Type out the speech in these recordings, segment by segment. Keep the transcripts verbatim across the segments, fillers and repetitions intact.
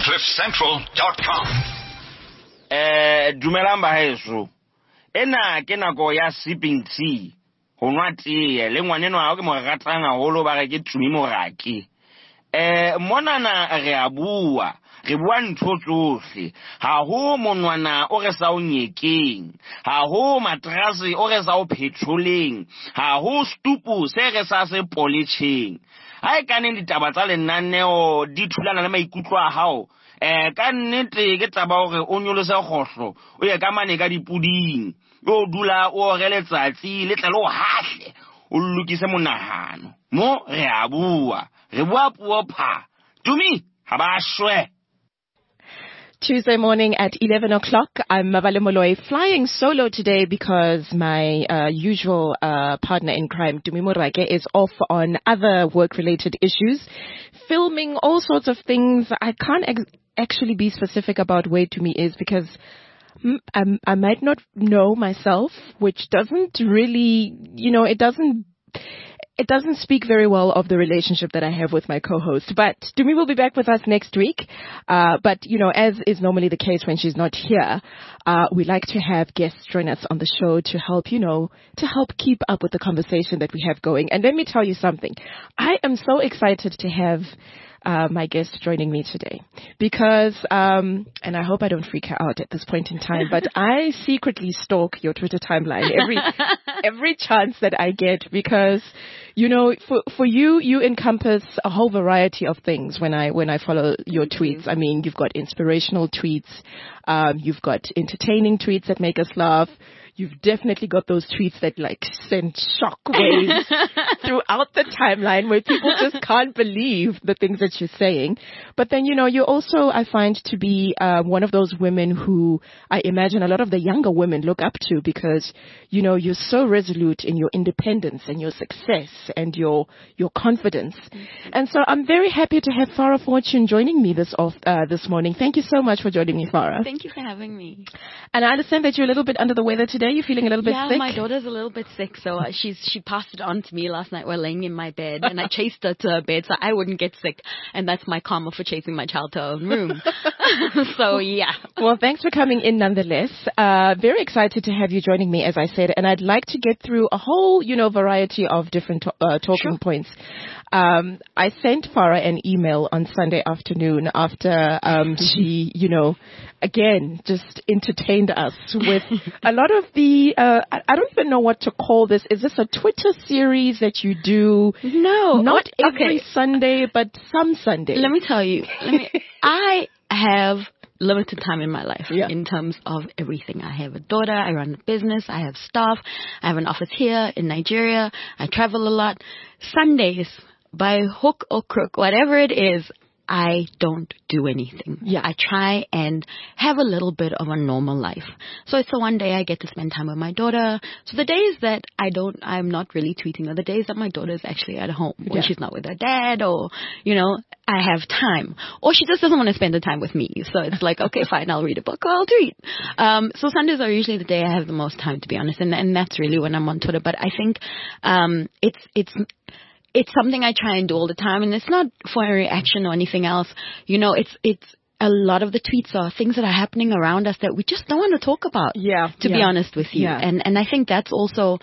cliff central dot com. Eh, dumelang ba heso. Ena ke nako ya sipping tea. Ho nwa tea le ngwaneno a o ke mo ratang haholo ba re ke Tumi Morake. Eh, monana re a bua. Re bua ntho tsohle. Ha ho monwana o re sa o nyekeng. Ha ho matrasi o re sa o phetholeng. Ha ho stupu se re sa se polishing. Ha e kaneng ditaba tsa lenaneo di thulana le maikutlo a hao. Eh, ka nnete ke taba hore o nyolose kgohlo o ye ka mane ka dipuding o dula o re letsatsi le tlalo hahle o lokise monahano mo re a bua re bua puo pha Tumi ha ba shwe. Tuesday morning at eleven o'clock, I'm Mabale Moloi, flying solo today because my uh, usual uh, partner in crime, Tumi Morake, is off on other work-related issues, filming all sorts of things. I can't ex- actually be specific about where Tumi is because I, I might not know myself, which doesn't really, you know, it doesn't It doesn't speak very well of the relationship that I have with my co-host. But Tumi will be back with us next week. Uh, but, you know, as is normally the case when she's not here, uh, we like to have guests join us on the show to help, you know, to help keep up with the conversation that we have going. And let me tell you something. I am so excited to have Uh, my guest joining me today because, um, and I hope I don't freak her out at this point in time, but I secretly stalk your Twitter timeline every, every chance that I get because, you know, for, for you, you encompass a whole variety of things when I, when I follow your Thank tweets. you. I mean, you've got inspirational tweets. Um, you've got entertaining tweets that make us laugh. You've definitely got those tweets that like send shockwaves throughout the timeline where people just can't believe the things that you're saying. But then, you know, you also, I find to be uh, one of those women who I imagine a lot of the younger women look up to because, you know, you're so resolute in your independence and your success and your your confidence. Mm-hmm. And so I'm very happy to have Farah Fortune joining me this off, uh, this morning. Thank you so much for joining me, Farah. Thank you for having me. And I understand that you're a little bit under the weather today. You're feeling a little bit yeah, sick? Yeah, my daughter's a little bit sick, so uh, she's she passed it on to me last night while laying in my bed, and I chased her to her bed so I wouldn't get sick, and that's my karma for chasing my child to her own room. So, yeah. Well, thanks for coming in nonetheless. Uh, very excited to have you joining me, as I said, and I'd like to get through a whole, you know, variety of different to- uh, talking Sure. points. Um, I sent Farah an email on Sunday afternoon after um, she, you know, again, just entertained us with a lot of the, uh, I, I don't even know what to call this. Is this a Twitter series that you do? No. Not what? every Okay. Sunday, but some Sundays. Let me tell you. Let me, I have limited time in my life Yeah. in terms of everything. I have a daughter, I run a business, I have staff, I have an office here in Nigeria, I travel a lot. Sundays, by hook or crook, whatever it is, I don't do anything. Yeah. I try and have a little bit of a normal life. So it's the one day I get to spend time with my daughter. So the days that I don't, I'm not really tweeting are the days that my daughter is actually at home. When Yeah. she's not with her dad or, you know, I have time. Or she just doesn't want to spend the time with me. So it's like, okay, fine, I'll read a book or I'll tweet. Um, so Sundays are usually the day I have the most time, to be honest. And, and that's really when I'm on Twitter. But I think um, it's, it's, It's something I try and do all the time, and it's not for a reaction or anything else. You know, it's it's a lot of the tweets are things that are happening around us that we just don't want to talk about. Yeah. To yeah. be honest with you, Yeah. and and I think that's also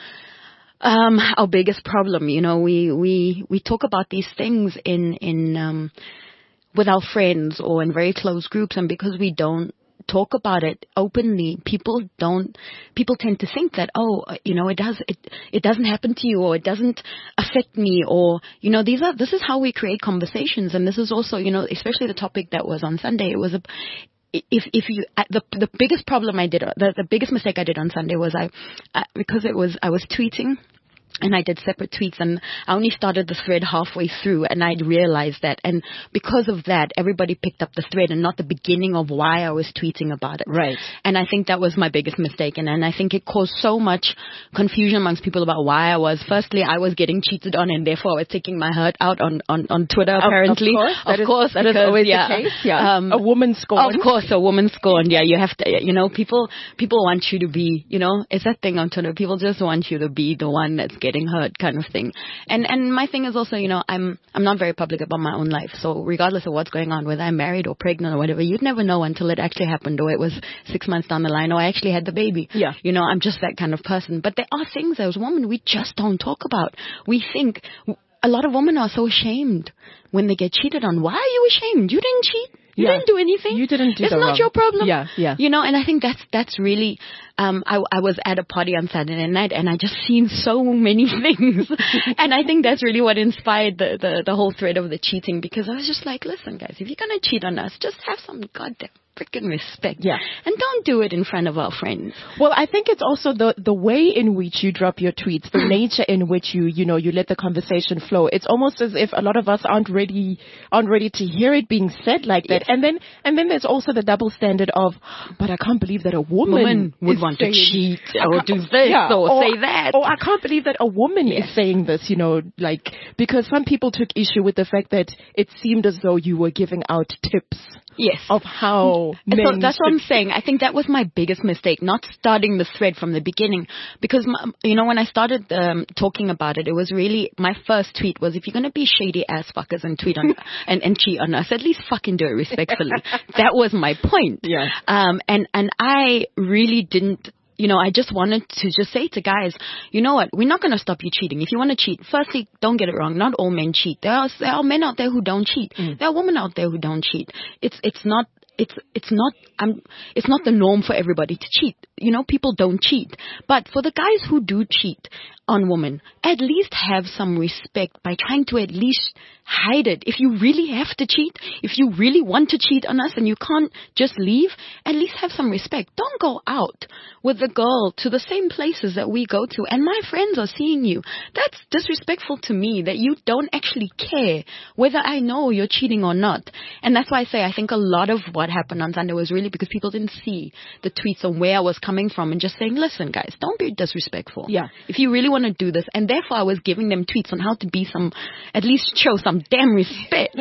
um, our biggest problem. You know, we we we talk about these things in in um, with our friends or in very close groups, and because we don't talk about it openly, people don't, people tend to think that, oh, you know, it does, it, it doesn't happen to you or it doesn't affect me or, you know, these are, this is how we create conversations. And this is also, you know, especially the topic that was on Sunday, it was a, if, if you, the, the biggest problem I did, the, the biggest mistake I did on Sunday was I, uh, because it was, I was tweeting. And I did separate tweets, and I only started the thread halfway through, and I realized that. And because of that, everybody picked up the thread and not the beginning of why I was tweeting about it. Right. And I think that was my biggest mistake. And, and I think it caused so much confusion amongst people about why I was. Firstly, I was getting cheated on, and therefore I was taking my hurt out on, on, on Twitter, apparently. Of course. That of is, course that is because, always yeah, the case. Yeah. Um, a woman scorned. Of course, a woman scorned. Yeah, you have to, you know, people, people want you to be, you know, it's that thing on Twitter. People just want you to be the one that's getting hurt kind of thing. And and my thing is also, you know, I'm I'm not very public about my own life. So regardless of what's going on, whether I'm married or pregnant or whatever, you'd never know until it actually happened, or it was six months down the line, or I actually had the baby. Yeah. You know, I'm just that kind of person. But there are things as women we just don't talk about. We think a lot of women are so ashamed when they get cheated on. Why are you ashamed? You didn't cheat. You Yeah. didn't do anything. You didn't do It's the not wrong. your problem. Yeah, yeah. You know, and I think that's that's really. Um, I, I was at a party on Saturday night, and I just seen so many things, and I think that's really what inspired the, the the whole thread of the cheating. Because I was just like, listen, guys, if you're gonna cheat on us, just have some goddamn freaking respect. Yeah. And don't do it in front of our friends. Well, I think it's also the the way in which you drop your tweets, the nature in which you you know you let the conversation flow. It's almost as if a lot of us aren't ready aren't ready to hear it being said like that. Yes. And then and then there's also the double standard of, but I can't believe that a woman, Woman would is want to saying, cheat I or can't- do this yeah, or say that. Or I can't believe that a woman Yes. is saying this. You know, like because some people took issue with the fact that it seemed as though you were giving out tips Yes. of how And men so that's what I'm should- saying. I think that was my biggest mistake, not starting the thread from the beginning. Because, my, you know, when I started um, talking about it, it was really, my first tweet was, if you're going to be shady ass fuckers and tweet on, and, and cheat on us, at least fucking do it respectfully. That was my point. Yeah. Um, and, and I really didn't, you know, I just wanted to just say to guys, you know what, we're not going to stop you cheating. If you want to cheat, firstly, don't get it wrong. Not all men cheat. There are, there are men out there who don't cheat. Mm. There are women out there who don't cheat. It's, it's not, it's, it's not, um, it's not the norm for everybody to cheat. You know, people don't cheat. But for the guys who do cheat on women, at least have some respect by trying to at least hide it. If you really have to cheat, if you really want to cheat on us and you can't just leave, at least have some respect. Don't go out with the girl to the same places that we go to and my friends are seeing you. That's disrespectful to me, that you don't actually care whether I know you're cheating or not. And that's why I say I think a lot of what happened on Sunday was really because people didn't see the tweets on where I was coming from and just saying, listen guys, don't be disrespectful. Yeah. If you really want to do this, and therefore I was giving them tweets on how to be some, at least show some damn respect.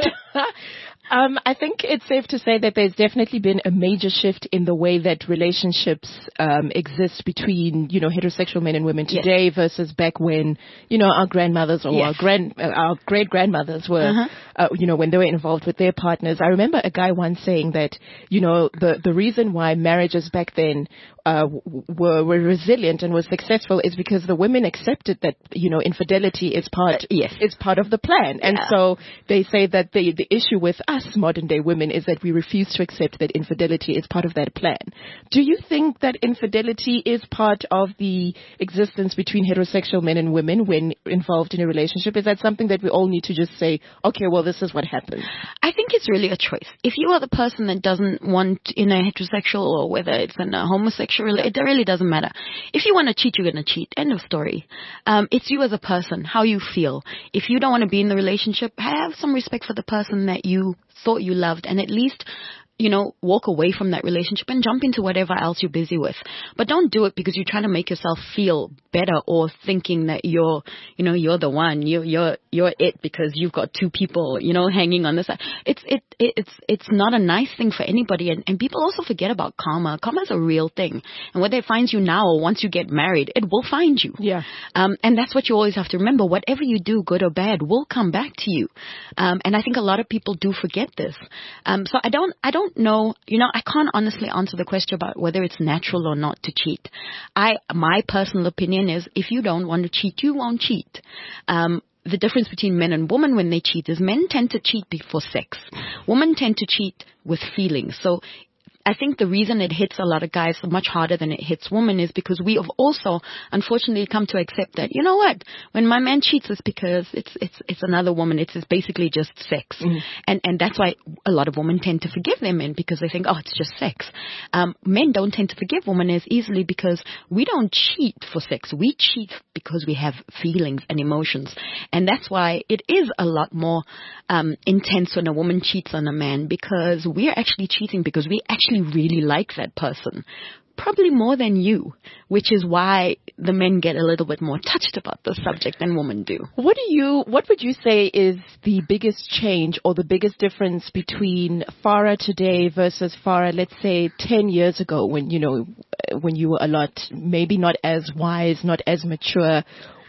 Um, I think it's safe to say that there's definitely been a major shift in the way that relationships um, exist between, you know, heterosexual men and women today yes. versus back when, you know, our grandmothers or yes. our grand, uh, our great grandmothers were, uh-huh. uh, you know, when they were involved with their partners. I remember a guy once saying that, you know, the the reason why marriages back then uh, were were resilient and were successful is because the women accepted that, you know, infidelity is part uh, yes. is part of the plan, and yeah. so they say that the the issue with us modern day women is that we refuse to accept that infidelity is part of that plan. Do you think that infidelity is part of the existence between heterosexual men and women when involved in a relationship? Is that something that we all need to just say, okay, well, this is what happens? I think it's really a choice. If you are the person that doesn't want in a heterosexual or whether it's in a homosexual, it really doesn't matter. If you want to cheat, you're going to cheat. End of story. Um, it's you as a person, how you feel. If you don't want to be in the relationship, have some respect for the person that you thought you loved, and at least, you know, walk away from that relationship and jump into whatever else you're busy with. But don't do it because you're trying to make yourself feel better or thinking that you're, you know, you're the one, you're, you're, you're it because you've got two people, you know, hanging on the side. It's, it, it, it's, it's not a nice thing for anybody. And, and people also forget about karma. Karma is a real thing. And whether it finds you now or once you get married, it will find you. Yeah. Um, and that's what you always have to remember. Whatever you do, good or bad, will come back to you. Um, and I think a lot of people do forget this. Um, so I don't, I don't know, you know, I can't honestly answer the question about whether it's natural or not to cheat. I, my personal opinion is if you don't want to cheat, you won't cheat. Um, the difference between men and women when they cheat is men tend to cheat before sex. Women tend to cheat with feelings. So I think the reason it hits a lot of guys much harder than it hits women is because we have also, unfortunately, come to accept that, you know what, when my man cheats, it's because it's it's it's another woman. It's, it's basically just sex. Mm-hmm. And and that's why a lot of women tend to forgive their men because they think, oh, it's just sex. Um, men don't tend to forgive women as easily because we don't cheat for sex. We cheat because we have feelings and emotions. And that's why it is a lot more um, intense when a woman cheats on a man because we're actually cheating because we actually really like that person, probably more than you, which is why the men get a little bit more touched about the subject than women do. What do you, what would you say is the biggest change or the biggest difference between Farah today versus Farah, let's say ten years ago when, you know, when you were a lot, maybe not as wise, not as mature?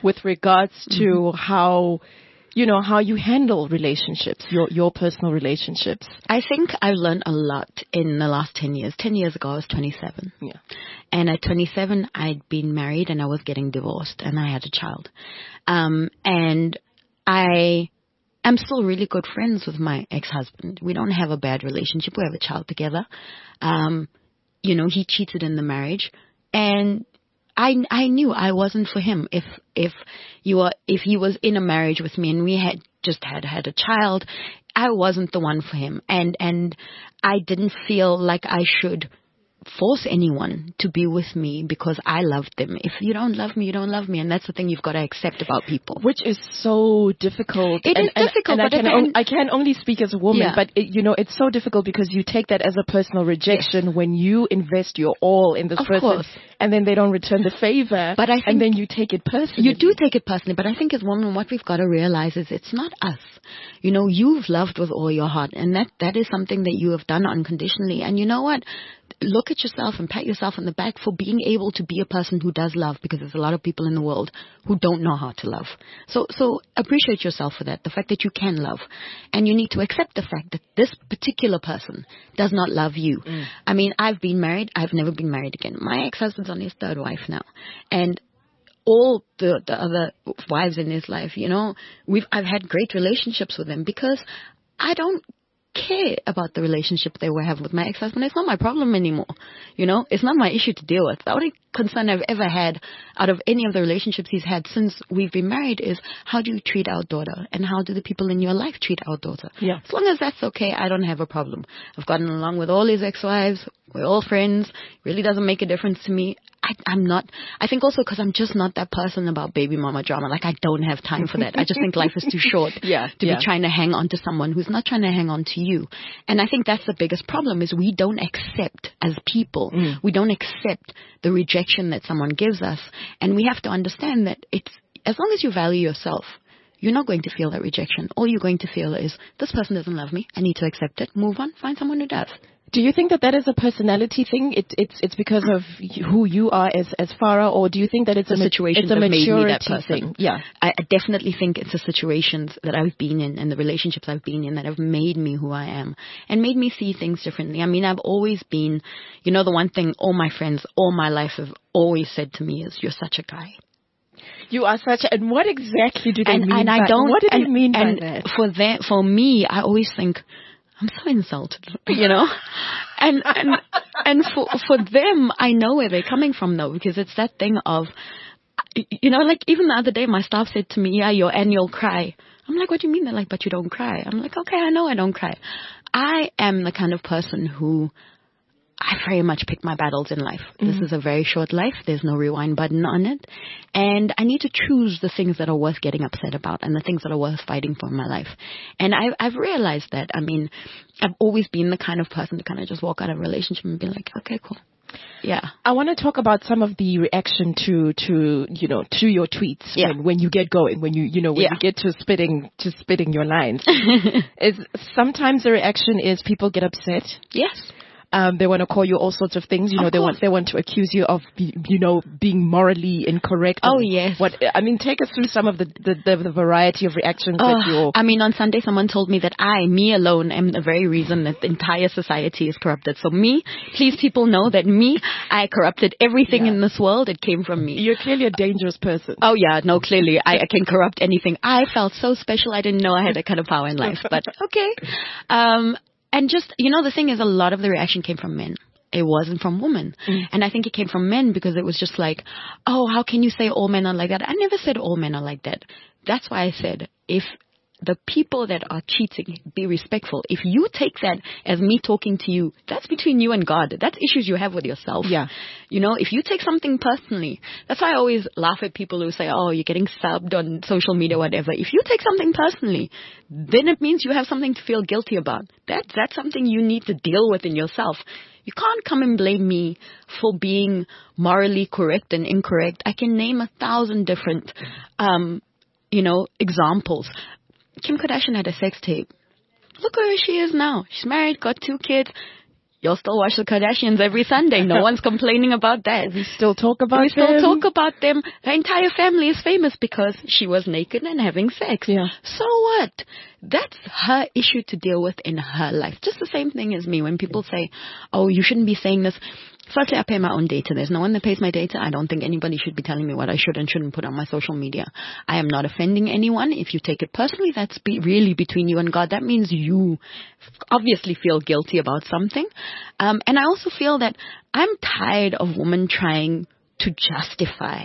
with regards to mm-hmm. how, you know, how you handle relationships, your, your personal relationships? I think I've learned a lot in the last ten years. ten years ago, I was twenty-seven. Yeah. And at twenty-seven, I'd been married and I was getting divorced and I had a child. Um, and I am still really good friends with my ex-husband. We don't have a bad relationship. We have a child together. Um, you know, he cheated in the marriage, and I I knew I wasn't for him. If if you were if he was in a marriage with me and we had just had had a child, I wasn't the one for him, and and I didn't feel like I should force anyone to be with me because I loved them. If you don't love me, you don't love me, and that's the thing you've got to accept about people. Which is so difficult. It and, is difficult, and, and but I, can on, I can only speak as a woman, yeah. but it, you know, it's so difficult because you take that as a personal rejection yes. when you invest your all in this of person, course. and then they don't return the favor, but I think and then you take it personally. You do take it personally, but I think as women, what we've got to realize is it's not us. You know, you've loved with all your heart, and that that is something that you have done unconditionally. And you know what? Look at yourself and pat yourself on the back for being able to be a person who does love, because there's a lot of people in the world who don't know how to love. So, so appreciate yourself for that, the fact that you can love. And you need to accept the fact that this particular person does not love you. Mm. I mean, I've been married. I've never been married again. My ex-husband's on his third wife now. And all the, the other wives in his life, you know, we've, I've had great relationships with them because I don't care about the relationship they were having with my ex-husband. It's not my problem anymore. You know, it's not my issue to deal with. The only concern I've ever had out of any of the relationships he's had since we've been married is how do you treat our daughter and how do the people in your life treat our daughter? Yeah. As long as that's okay, I don't have a problem. I've gotten along with all his ex-wives. We're all friends. It really doesn't make a difference to me. I, I'm not, I think also because I'm just not that person about baby mama drama. Like, I don't have time for that. I just think life is too short yeah, to yeah. be trying to hang on to someone who's not trying to hang on to you. And I think that's the biggest problem is we don't accept as people, mm. we don't accept the rejection that someone gives us. And we have to understand that it's, as long as you value yourself, you're not going to feel that rejection. All you're going to feel is, this person doesn't love me. I need to accept it. Move on. Find someone who does. Do you think that that is a personality thing? It, it's it's because of who you are as as Farah, or do you think that it's the a situation it's a that made me that maturity person? thing? Yeah, I, I definitely think it's the situations that I've been in and the relationships I've been in that have made me who I am and made me see things differently. I mean, I've always been, you know, the one thing all my friends all my life have always said to me is, "You're such a guy." You are such a, and what exactly do they and, mean? And by, I don't. What do and, they mean and by that? For that, for me, I always think, I'm so insulted, you know, and and and for for them, I know where they're coming from though, because it's that thing of, you know, like even the other day, my staff said to me, "Yeah, your annual cry." I'm like, "What do you mean?" They're like, "But you don't cry." I'm like, "Okay, I know I don't cry." I am the kind of person who, I very much pick my battles in life. Mm-hmm. This is a very short life. There's no rewind button on it. And I need to choose the things that are worth getting upset about and the things that are worth fighting for in my life. And I, I've realized that. I mean, I've always been the kind of person to kind of just walk out of a relationship and be like, okay, cool. Yeah. I want to talk about some of the reaction to, to, you know, to your tweets yeah. when, when you get going, when you, you know, when yeah. you get to spitting, to spitting your lines. is sometimes the reaction is people get upset. Yes. Um, they want to call you all sorts of things. You know, of they course. want they want to accuse you of, you know, being morally incorrect. Oh yes. What I mean, take us through some of the the, the, the variety of reactions oh, that you. I mean, on Sunday, someone told me that I, me alone, am the very reason that the entire society is corrupted. So me, please, people know that me, I corrupted everything yeah. in this world. It came from me. You're clearly a dangerous person. Oh yeah, no, clearly I, I can corrupt anything. I felt so special. I didn't know I had that kind of power in life, but okay. Um, and just you know, the thing is, a lot of the reaction came from men. It wasn't from women. Mm. And I think it came from men because it was just like, oh, how can you say all men are like that? I never said all men are like that. That's why I said, if the people that are cheating, be respectful. If you take that as me talking to you, that's between you and God. That's issues you have with yourself. Yeah. You know, if you take something personally, that's why I always laugh at people who say, oh, you're getting subbed on social media, whatever. If you take something personally, then it means you have something to feel guilty about. That, that's something you need to deal with in yourself. You can't come and blame me for being morally correct and incorrect. I can name a thousand different, um, you know, examples. Kim Kardashian had a sex tape. Look where she is now. She's married, got two kids. You'll still watch the Kardashians every Sunday. No one's complaining about that. We still talk about we them. We still talk about them. Her entire family is famous because she was naked and having sex. Yeah. So what? That's her issue to deal with in her life. Just the same thing as me. When people say, oh, you shouldn't be saying this. Firstly, I pay my own data. There's no one that pays my data. I don't think anybody should be telling me what I should and shouldn't put on my social media. I am not offending anyone. If you take it personally, that's be really between you and God. That means you obviously feel guilty about something. Um, and I also feel that I'm tired of women trying to justify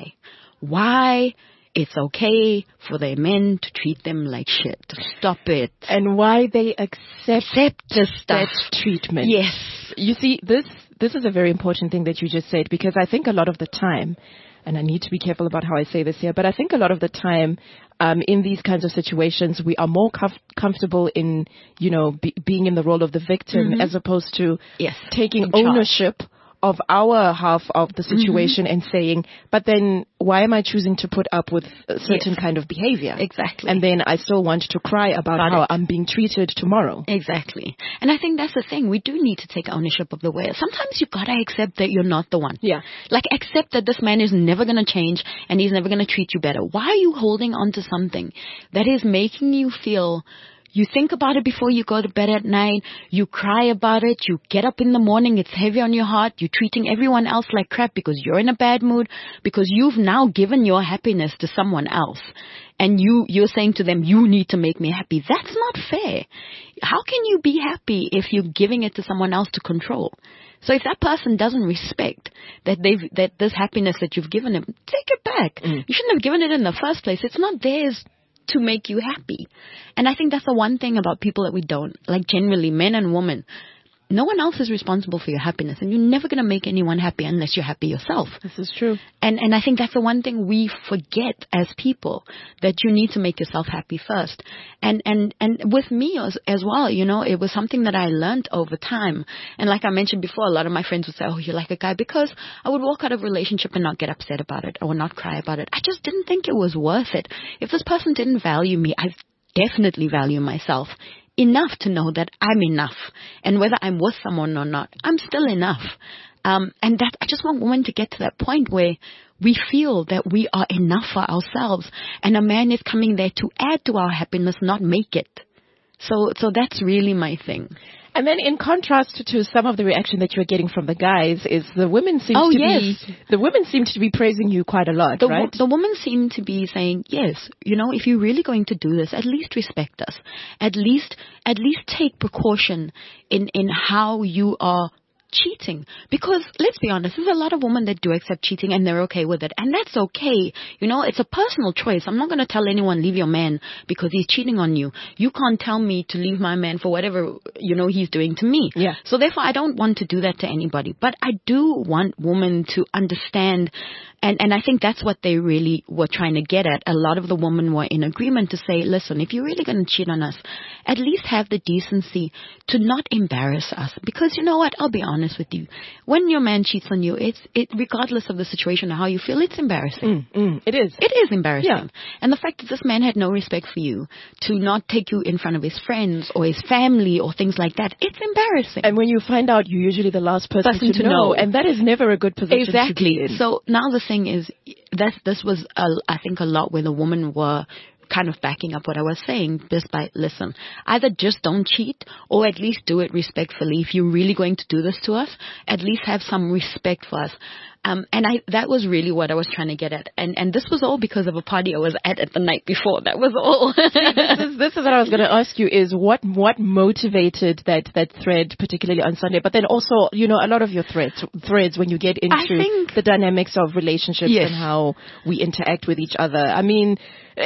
why it's okay for their men to treat them like shit. Stop it. And why they accept, accept the stuff. that treatment. Yes. You see, this this is a very important thing that you just said, because I think a lot of the time, and I need to be careful about how I say this here, but I think a lot of the time, um, in these kinds of situations, we are more comf- comfortable in, you know, be, being in the role of the victim mm-hmm. as opposed to yes. taking ownership of our half of the situation mm-hmm. and saying, but then why am I choosing to put up with a certain yes. kind of behavior? Exactly. And then I still want to cry about, about how it. I'm being treated tomorrow. Exactly. And I think that's the thing. We do need to take ownership of the way. Sometimes you gotta accept that you're not the one. Yeah. Like accept that this man is never gonna change and he's never gonna treat you better. Why are you holding on to something that is making you feel... You think about it before you go to bed at night. You cry about it. You get up in the morning. It's heavy on your heart. You're treating everyone else like crap because you're in a bad mood, because you've now given your happiness to someone else. And you, you're saying to them, you need to make me happy. That's not fair. How can you be happy if you're giving it to someone else to control? So if that person doesn't respect that they've, that this happiness that you've given them, take it back. Mm. You shouldn't have given it in the first place. It's not theirs to make you happy. And I think that's the one thing about people that we don't, like generally men and women, no one else is responsible for your happiness, and you're never going to make anyone happy unless you're happy yourself. This is true. And and I think that's the one thing we forget as people, that you need to make yourself happy first. And and and with me as, as well, you know, it was something that I learned over time. And like I mentioned before, a lot of my friends would say, oh, you're like a guy, because I would walk out of a relationship and not get upset about it or not cry about it. I just didn't think it was worth it. If this person didn't value me, I definitely value myself enough to know that I'm enough, and whether I'm with someone or not, I'm still enough. Um, and that I just want women to get to that point where we feel that we are enough for ourselves, and a man is coming there to add to our happiness, not make it. So, so that's really my thing. And then, in contrast to some of the reaction that you're getting from the guys, is the women seem oh, to yes. be the women seem to be praising you quite a lot, the, right? The women seem to be saying, yes, you know, if you're really going to do this, at least respect us. At least, at least take precaution in in how you are cheating. Because let's be honest, there's a lot of women that do accept cheating and they're okay with it, and that's okay. You know, it's a personal choice. I'm not going to tell anyone leave your man because he's cheating on you. You can't tell me to leave my man for whatever, you know, he's doing to me. Yeah. So therefore I don't want to do that to anybody, but I do want women to understand. And, and I think that's what they really were trying to get at. A lot of the women were in agreement to say, listen, if you're really going to cheat on us, at least have the decency to not embarrass us. Because you know what? I'll be honest with you. When your man cheats on you, it's it regardless of the situation or how you feel, it's embarrassing. Mm, mm, it is. It is embarrassing. Yeah. And the fact that this man had no respect for you, to not take you in front of his friends or his family or things like that, it's embarrassing. And when you find out, you're usually the last person, person to, to know. know. And that is never a good position exactly. to be in. So now the thing is, that's, this was, a, I think, a lot where the women were kind of backing up what I was saying, just by, listen, either just don't cheat or at least do it respectfully. If you're really going to do this to us, at least have some respect for us. Um, and I, that was really what I was trying to get at. And, and this was all because of a party I was at at the night before. That was all. this, is, this is what I was going to ask you, is what, what motivated that, that thread, particularly on Sunday, but then also, you know, a lot of your threads, threads when you get into think, the dynamics of relationships yes. and how we interact with each other. I mean,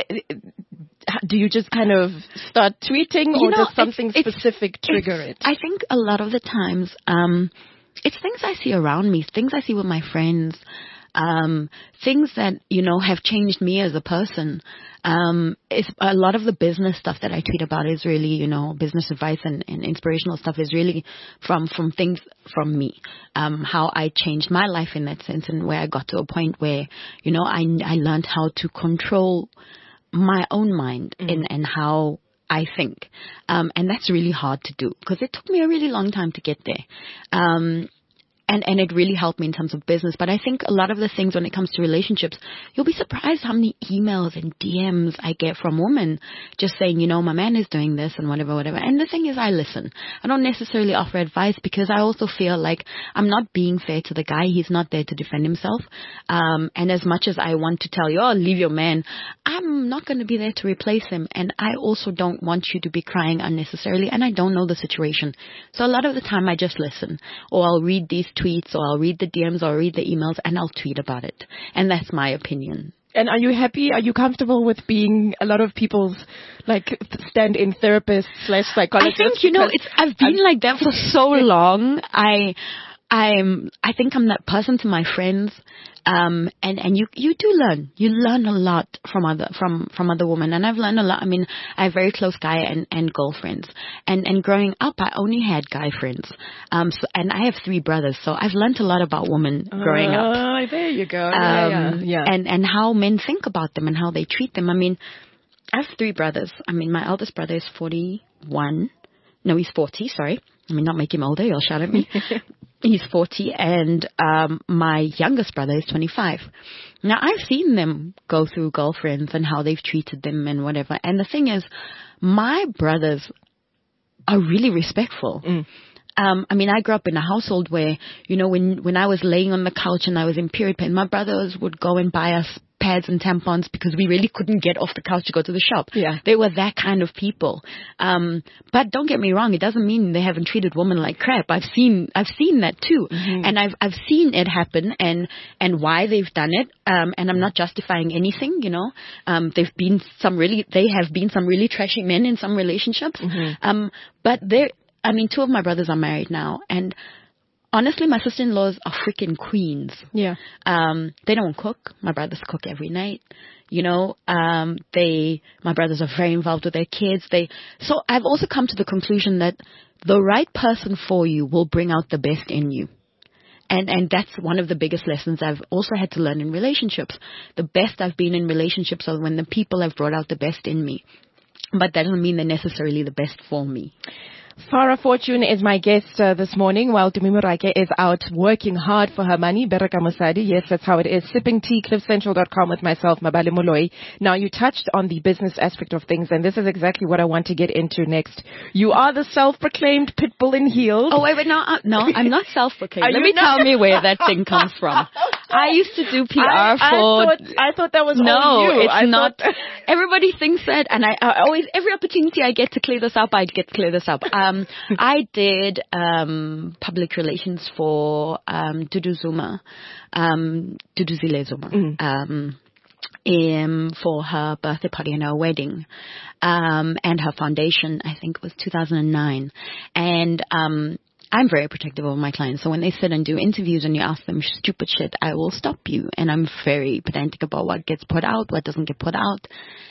do you just kind of start tweeting, or you know, does something it's, specific it's, trigger it's, it? I think a lot of the times, um, it's things I see around me, things I see with my friends, um, things that, you know, have changed me as a person. Um, it's a lot of the business stuff that I tweet about is really, you know, business advice and, and inspirational stuff is really from, from things from me. Um, how I changed my life in that sense, and where I got to a point where, you know, I, I learned how to control my own mind mm. and, and how I think. Um, and that's really hard to do because it took me a really long time to get there. Um, And, and it really helped me in terms of business. But I think a lot of the things when it comes to relationships, you'll be surprised how many emails and D Ms I get from women just saying, you know, my man is doing this and whatever, whatever. And the thing is, I listen. I don't necessarily offer advice because I also feel like I'm not being fair to the guy. He's not there to defend himself. Um, and as much as I want to tell you, oh, leave your man, I'm not going to be there to replace him. And I also don't want you to be crying unnecessarily. And I don't know the situation. So a lot of the time I just listen, or I'll read these tweets, or I'll read the D Ms, or I'll read the emails, and I'll tweet about it. And that's my opinion. And are you happy? Are you comfortable with being a lot of people's like stand-in therapist slash psychologist? I think, you know, it's I've been I'm, like that for so long. I I'm I think I'm that person to my friends. Um, and, and you, you do learn, you learn a lot from other, from, from other women. And I've learned a lot. I mean, I have very close guy and, and girlfriends. And, and growing up, I only had guy friends. Um, so, and I have three brothers. So I've learned a lot about women growing up. Oh, there you go. Um, yeah, yeah, yeah. And, and how men think about them and how they treat them. I mean, I have three brothers. I mean, my eldest brother is forty-one. No, he's forty. Sorry. I mean, not make him older. You'll shout at me. He's forty, and um, my youngest brother is twenty-five. Now, I've seen them go through girlfriends and how they've treated them and whatever. And the thing is, my brothers are really respectful. Mm. Um, I mean, I grew up in a household where, you know, when, when I was laying on the couch and I was in period pain, my brothers would go and buy us pads and tampons because we really couldn't get off the couch to go to the shop. Yeah. They were that kind of people. Um, but don't get me wrong, it doesn't mean they haven't treated women like crap. I've seen, I've seen that too. Mm-hmm. And I've, I've seen it happen and, and why they've done it. Um, and I'm not justifying anything, you know. Um, they've been some really, they have been some really trashy men in some relationships. Mm-hmm. Um, but they're, I mean, two of my brothers are married now, and honestly, my sister-in-laws are freaking queens. Yeah. Um, they don't cook. My brothers cook every night. You know, um, they, my brothers are very involved with their kids. They, so I've also come to the conclusion that the right person for you will bring out the best in you. And, and that's one of the biggest lessons I've also had to learn in relationships. The best I've been in relationships are when the people have brought out the best in me. But that doesn't mean they're necessarily the best for me. Farah Fortune is my guest uh, this morning, while Tumi Morake is out working hard for her money. Bereka Mosadi, yes, that's how it is. Sipping tea, cliff central dot com with myself, Mabale Moloi. Now, you touched on the business aspect of things, and this is exactly what I want to get into next. You are the self-proclaimed pit bull in heels. Oh, wait, wait, no, uh, no, I'm not self-proclaimed. Let me not? tell me where that thing comes from. I used to do P R I, for... I thought, I thought that was no, all you. it's I not. Thought... Everybody thinks that, and I, I always, every opportunity I get to clear this up, I get to clear this up. Um, I did um, public relations for um, Dudu Zuma, um, Duduzile Zuma, mm. um, um, for her birthday party and her wedding, um, and her foundation. I think it was two thousand nine, and um, I'm very protective of my clients. So when they sit and do interviews and you ask them stupid shit, I will stop you. And I'm very pedantic about what gets put out, what doesn't get put out.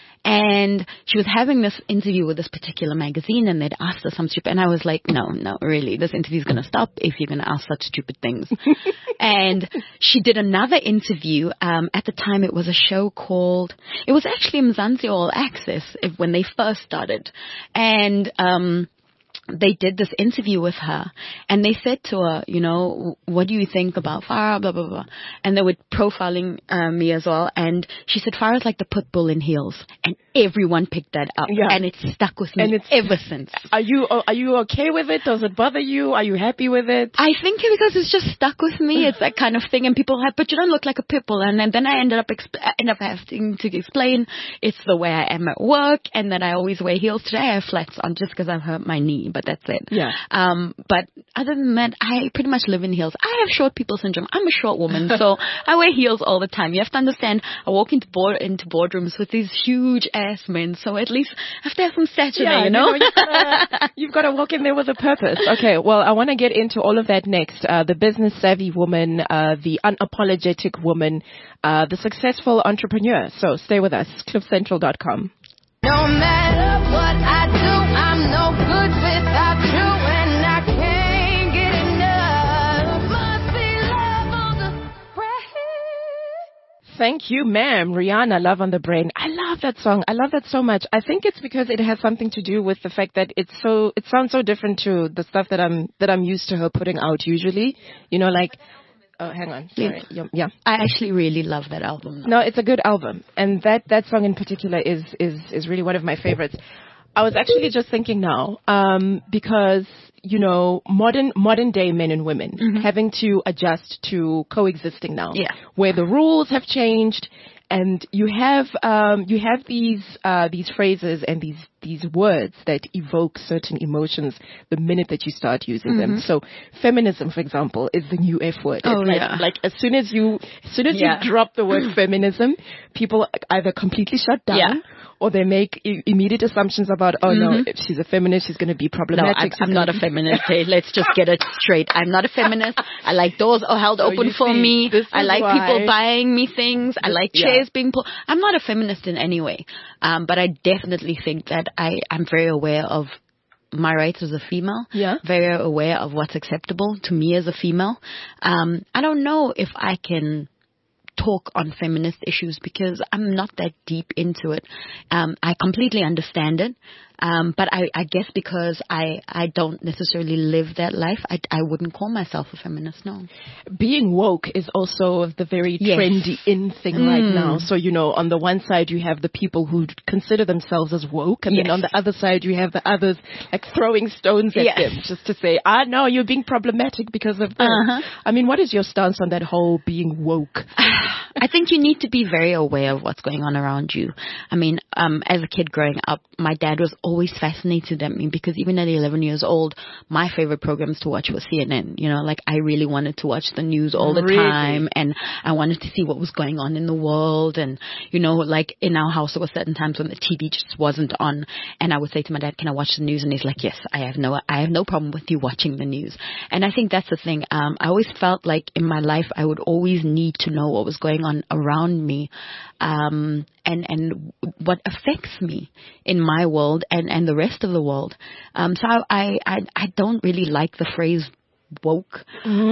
And she was having this interview with this particular magazine, and they'd asked her some stupid, and I was like, no, no, really, this interview's going to stop if you're going to ask such stupid things. And she did another interview. Um, at the time, it was a show called, it was actually Mzansi All Access if, when they first started. And, um, they did this interview with her, and they said to her, you know, what do you think about Farah, blah, blah, blah. And they were profiling uh, me as well. And she said, Farah's like the pit bull in heels. And everyone picked that up. Yeah. And it's stuck with me and it's, ever since. Are you are you okay with it? Does it bother you? Are you happy with it? I think because it's just stuck with me. It's that kind of thing. And people have, but you don't look like a pit bull. And, and then I ended up, exp- end up having to explain it's the way I am at work, and that I always wear heels. Today I have flats on just because I've hurt my knee. But that's it. Yeah. Um, but other than that, I pretty much live in heels. I have short people syndrome. I'm a short woman, so I wear heels all the time. You have to understand, I walk into board, into boardrooms with these huge ass men, so at least I have to have some stature yeah, there, you know? You know you've, gotta, you've got to walk in there with a purpose. Okay, well, I want to get into all of that next. Uh, the business savvy woman, uh, the unapologetic woman, uh, the successful entrepreneur. So stay with us, cliff central dot com. No matter what I do, I'm no good without you, and I can't get enough. Must be love on the Thank you, ma'am. Rihanna, Love on the Brain. I love that song. I love that so much. I think it's because it has something to do with the fact that it's so, it sounds so different to the stuff that I'm, that I'm used to her putting out usually. You know, like, oh, hang on. Sorry. Yeah. yeah. I actually really love that album. No, it's a good album. And that, that song in particular is, is, is really one of my favorites. I was actually just thinking now, um, because, you know, modern, modern day men and women Mm-hmm. having to adjust to coexisting now. Yeah. Where the rules have changed and you have, um, you have these, uh, these phrases and these, these words that evoke certain emotions the minute that you start using them. So feminism, for example, is the new F word. Oh, It's like, yeah. like as soon as you, as soon as Yeah. you drop the word feminism, people either completely shut down Yeah. or they make I- immediate assumptions about, oh no, if she's a feminist, she's going to be No, problematic. I'm, she's I'm gonna not a be- feminist. Hey, let's just get it straight. I'm not a feminist. I like doors are held So open you for see, me. this I is like why- people buying me things. I like yeah. chairs being pulled. I'm not a feminist in any way. Um, but I definitely think that I, I'm very aware of my rights as a female. Yeah. Very aware of what's acceptable to me as a female. Um, I don't know if I can talk on feminist issues because I'm not that deep into it. Um, I completely understand it. Um, but I, I guess because I, I don't necessarily live that life, I, I wouldn't call myself a feminist, no. Being woke is also the very Yes. trendy in thing right now. So, you know, on the one side you have the people who consider themselves as woke, and Yes. then on the other side you have the others like throwing stones at Yes. them just to say, ah, no, you're being problematic because of this. Uh-huh. I mean, what is your stance on that whole being woke? I think you need to be very aware of what's going on around you. I mean, um, as a kid growing up, my dad was always fascinated at me because even at eleven years old, my favorite programs to watch was C N N. You know, like I really wanted to watch the news all the Really? time, and I wanted to see what was going on in the world. And, you know, like in our house, there were certain times when the T V just wasn't on, and I would say to my dad, can I watch the news? And he's like, yes, I have no, I have no problem with you watching the news. And I think that's the thing. Um, I always felt like in my life, I would always need to know what was going on around me, um, and, and what affects me in my world and, and the rest of the world. Um, so I, I, I don't really like the phrase woke.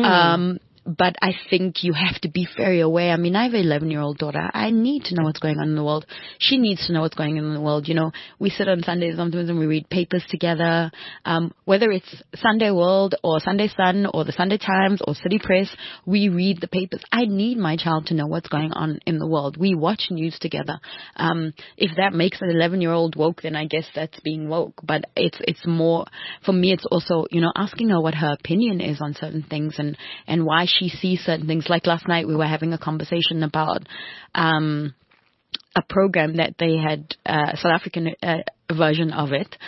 Um, but I think you have to be very aware. I mean, I have an eleven-year-old daughter. I need to know what's going on in the world. She needs to know what's going on in the world. You know, we sit on Sundays sometimes and we read papers together. Um, whether it's Sunday World or Sunday Sun or the Sunday Times or City Press, we read the papers. I need my child to know what's going on in the world. We watch news together. Um, if that makes an eleven-year-old woke, then I guess that's being woke. But it's it's more, for me, it's also, you know, asking her what her opinion is on certain things and, and why she she sees certain things. Like last night we were having a conversation about um, a program that they had, uh, a South African uh, version of it.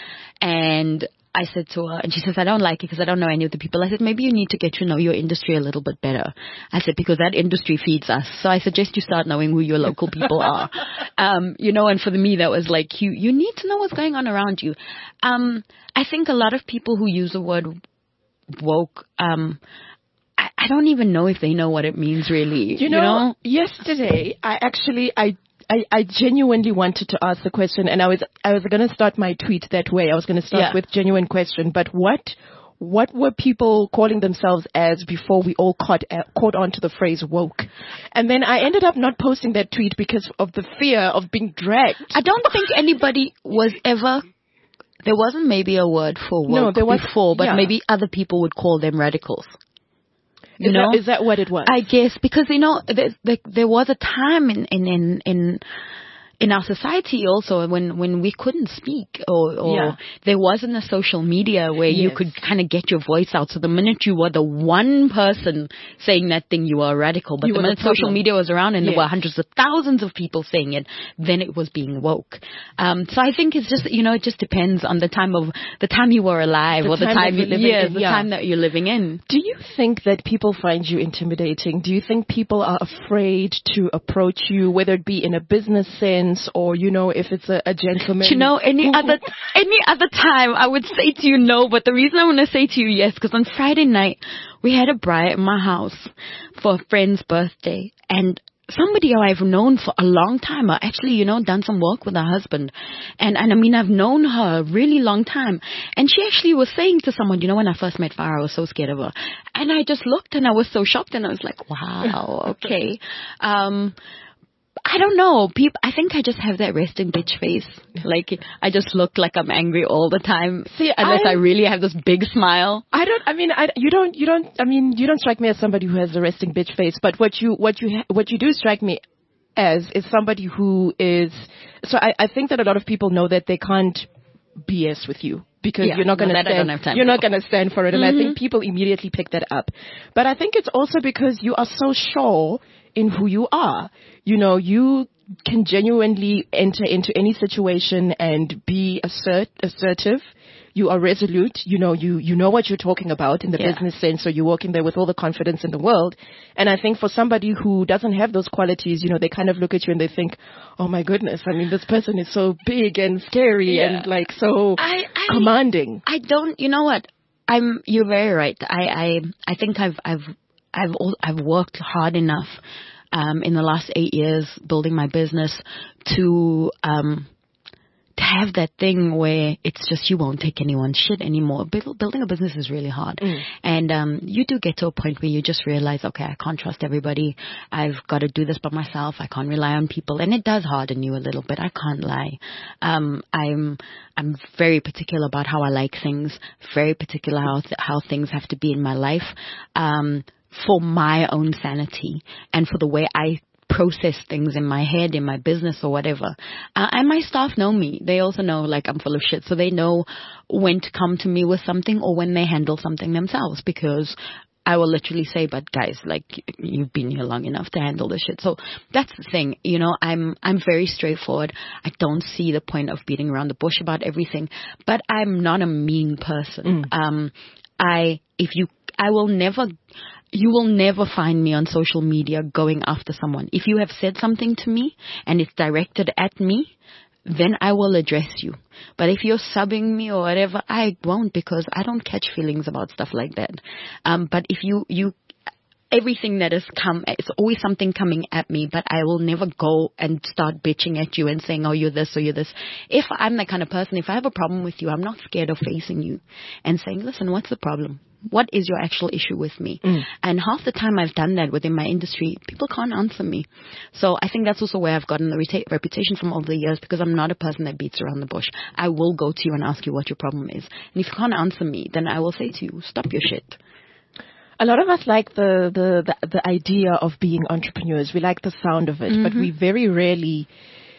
And I said to her, and she says, I don't like it because I don't know any of the people. I said, maybe you need to get to know your industry a little bit better. I said, because that industry feeds us. So I suggest you start knowing who your local people are. Um, you know, and for me, that was like, you, you need to know what's going on around you. Um, I think a lot of people who use the word woke, um, I, I don't even know if they know what it means really. You know, you know? yesterday I actually I, I I genuinely wanted to ask the question, and I was I was going to start my tweet that way. I was going to start Yeah. with genuine question, but what what were people calling themselves as before we all caught uh, caught on to the phrase woke? And then I ended up not posting that tweet because of the fear of being dragged. I don't think anybody was ever. There wasn't maybe a word for woke No, there was- before, but yeah. maybe other people would call them radicals. You Is know, that, is that what it was? I guess because you know there, there, there was a time in in in in, in our society also when when we couldn't speak or, or Yeah. there wasn't a social media where you Yes. could kind of get your voice out. So the minute you were the one person saying that thing, you were a radical. But You the were the minute social problem. media was around and there Yes. were hundreds of thousands of people saying it, then it was being woke. Um, so I think it's just you know it just depends on the time of the time you were alive The or the time that time you're living yeah, in, the yeah. time that you're living in. Do you think that people find you intimidating? Do you think people are afraid to approach you, whether it be in a business sense or, you know, if it's a, a gentleman? You know, any other any other time I would say to you no, but the reason I want to say to you yes, because on Friday night we had a bride at my house for a friend's birthday, and somebody who I've known for a long time, I actually, you know, done some work with her husband. And, and I mean, I've known her a really long time. And she actually was saying to someone, you know, when I first met Farah, I was so scared of her. And I just looked and I was so shocked and I was like, wow, okay. Um, I don't know. People, I think I just have that resting bitch face. Like, I just look like I'm angry all the time. See, unless I, I really have this big smile. I don't. I mean, I, you don't. You don't. I mean, you don't strike me as somebody who has a resting bitch face. But what you, what you, ha- what you do strike me as is somebody who is. So I, I think that a lot of people know that they can't B S with you because Yeah, you're not going no, to that I don't stand. have time You're for. not going to stand for it, and Mm-hmm. I think people immediately pick that up. But I think it's also because you are so sure in who you are. You know, you can genuinely enter into any situation and be assert, assertive. You are resolute. You know, you, you know what you're talking about in the Yeah. business sense. So you walk in there with all the confidence in the world. And I think for somebody who doesn't have those qualities, you know, they kind of look at you and they think, oh my goodness, I mean, this person is so big and scary Yeah. and like so I, I, commanding. I don't, you know what? I'm, you're very right. I, I, I think I've, I've, I've, al- I've worked hard enough, um, in the last eight years building my business to, um, to have that thing where it's just you won't take anyone's shit anymore. Build, building a business is really hard. Mm. And um, you do get to a point where you just realize, okay, I can't trust everybody. I've got to do this by myself. I can't rely on people. And it does harden you a little bit. I can't lie. Um, I'm I'm very particular about how I like things, very particular how, th- how things have to be in my life, um, for my own sanity and for the way I process things in my head, in my business or whatever. Uh, and my staff know me. They also know like I'm full of shit. So they know when to come to me with something or when they handle something themselves, because I will literally say, but guys, like you've been here long enough to handle this shit. So that's the thing. You know, I'm, I'm very straightforward. I don't see the point of beating around the bush about everything, but I'm not a mean person. Mm. Um, I, if you, I will never, you will never find me on social media going after someone. If you have said something to me and it's directed at me, then I will address you. But if you're subbing me or whatever, I won't, because I don't catch feelings about stuff like that. Um, but if you, you, everything that has come, it's always something coming at me, but I will never go and start bitching at you and saying, oh, you're this or you're this. If I'm that kind of person, if I have a problem with you, I'm not scared of facing you and saying, listen, what's the problem? What is your actual issue with me? Mm. And half the time I've done that within my industry, people can't answer me. So I think that's also where I've gotten the reta- reputation from over the years, because I'm not a person that beats around the bush. I will go to you and ask you what your problem is. And if you can't answer me, then I will say to you, stop your shit. A lot of us like the, the, the, the idea of being entrepreneurs. We like the sound of it, Mm-hmm. but we very rarely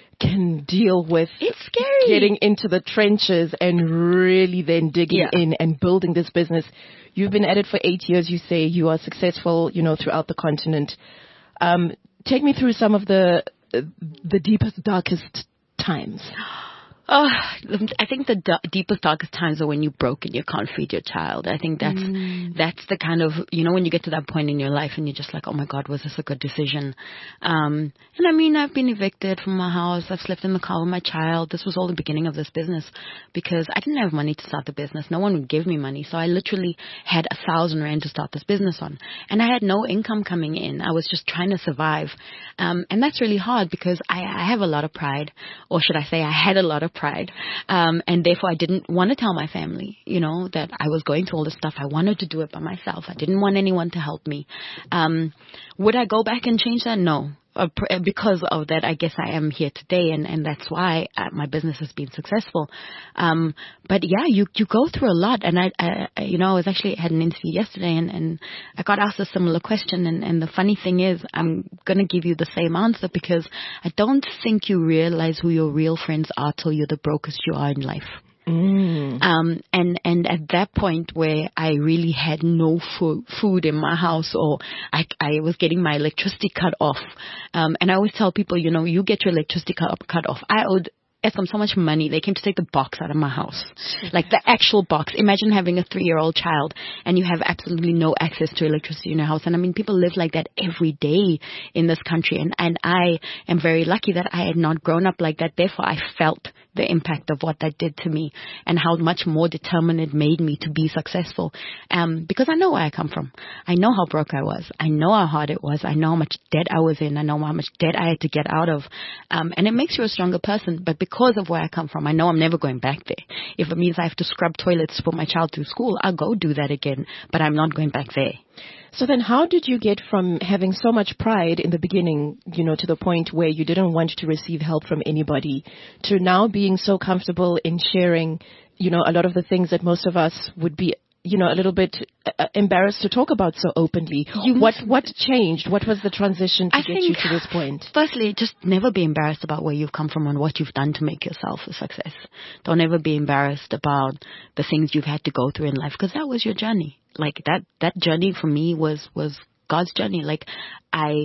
can deal with It's scary. getting into the trenches and really then digging Yeah. in and building this business. You've been at it for eight years. You say you are successful, you know, throughout the continent. Um, take me through some of the uh, the deepest, darkest times. Oh, I think the d- deepest, darkest times are when you're broke and you can't feed your child. I think that's Mm. that's the kind of, you know, when you get to that point in your life and you're just like, oh my God, was this a good decision? Um, and I mean, I've been evicted from my house. I've slept in the car with my child. This was all the beginning of this business because I didn't have money to start the business. No one would give me money. So I literally had a thousand rand to start this business on. And I had no income coming in. I was just trying to survive. Um, and that's really hard because I, I have a lot of pride, or should I say I had a lot of pride. Um, and therefore I didn't want to tell my family, you know, that I was going through all this stuff. I wanted to do it by myself. I didn't want anyone to help me. Um, would I go back and change that? No. Uh, pr- because of that, I guess I am here today, and, and that's why uh, my business has been successful. Um, but yeah, you you go through a lot, and I, I you know, I was actually had an interview yesterday, and, and I got asked a similar question, and, and the funny thing is, I'm gonna give you the same answer because I don't think you realize who your real friends are till you're the brokest you are in life. Mm. Um, and, and at that point where I really had no food, food in my house, or I, I was getting my electricity cut off. Um, and I always tell people, you know, you get your electricity cut, cut off. I owed Eskom so much money. They came to take the box out of my house, like the actual box. Imagine having a three-year-old child and you have absolutely no access to electricity in your house. And I mean, people live like that every day in this country. And, and I am very lucky that I had not grown up like that. Therefore, I felt the impact of what that did to me and how much more determined it made me to be successful. Um, because I know where I come from. I know how broke I was. I know how hard it was. I know how much debt I was in. I know how much debt I had to get out of. Um, and it makes you a stronger person. But because of where I come from, I know I'm never going back there. If it means I have to scrub toilets to put my child through school, I'll go do that again. But I'm not going back there. So then how did you get from having so much pride in the beginning, you know, to the point where you didn't want to receive help from anybody, to now being so comfortable in sharing, you know, a lot of the things that most of us would be, you know, a little bit uh, embarrassed to talk about so openly? You what must- what changed? What was the transition to I get think, you to this point? Firstly, just never be embarrassed about where you've come from and what you've done to make yourself a success. Don't ever be embarrassed about the things you've had to go through in life, because that was your journey. Like that, that journey for me was, was God's journey. Like I,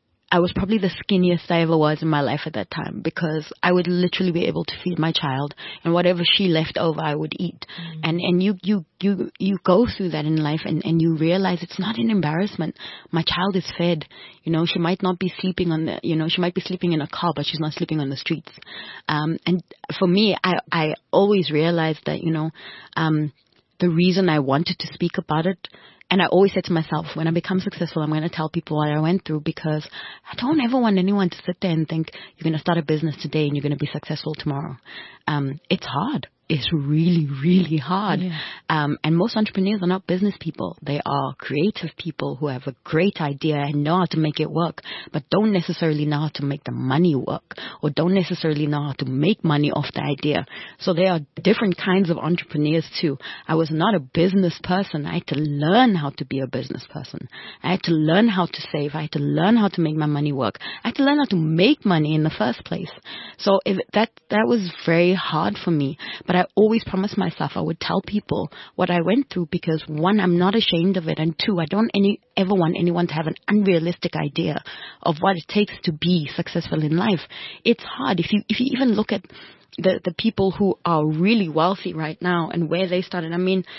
I was probably the skinniest I ever was in my life at that time, because I would literally be able to feed my child, and whatever she left over, I would eat. Mm. And and you you you you go through that in life, and and you realize it's not an embarrassment. My child is fed. You know, she might not be sleeping on the, you know, she might be sleeping in a car, but she's not sleeping on the streets. Um, and for me, I I always realized that, you know, um, the reason I wanted to speak about it. And I always said to myself, when I become successful, I'm going to tell people what I went through, because I don't ever want anyone to sit there and think you're going to start a business today and you're going to be successful tomorrow. Um, it's hard. It's really, really hard. Yeah. Um, and most entrepreneurs are not business people. They are creative people who have a great idea and know how to make it work, but don't necessarily know how to make the money work, or don't necessarily know how to make money off the idea. So there are different kinds of entrepreneurs too. I was not a business person. I had to learn how to be a business person. I had to learn how to save. I had to learn how to make my money work. I had to learn how to make money in the first place. So if that, that was very hard for me. But I always promised myself I would tell people what I went through, because one, I'm not ashamed of it, and two, I don't any ever want anyone to have an unrealistic idea of what it takes to be successful in life. It's hard. If you if you even look at the the people who are really wealthy right now and where they started. I mean,